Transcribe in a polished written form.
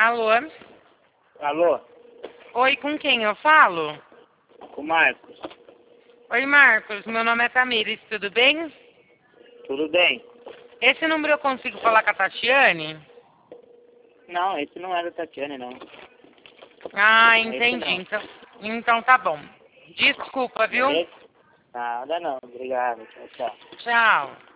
Alô? Alô? Oi, com quem eu falo? Com o Marcos. Oi, Marcos. Meu nome é Tamires, tudo bem? Tudo bem? Esse número eu consigo falar com a Tatiane? Não, esse não é da Tatiane, não. Ah, Esse entendi. não. Então tá bom. Desculpa, viu? Beleza? Nada não. Obrigado. Tchau, tchau. Tchau.